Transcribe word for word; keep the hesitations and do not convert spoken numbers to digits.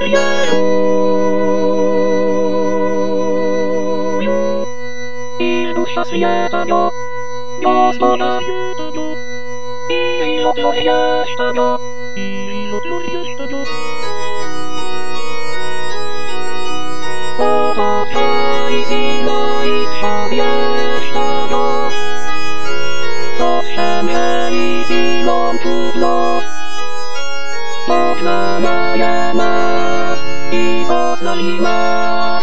Ilu światło, Gospodarz, ilu glory jest Tobie, ilu glory jest Tobie. Oto Izilo i zszawiesz Tobie, co wszędzie Izilą trudno. Poznana ja ma i poznali ma.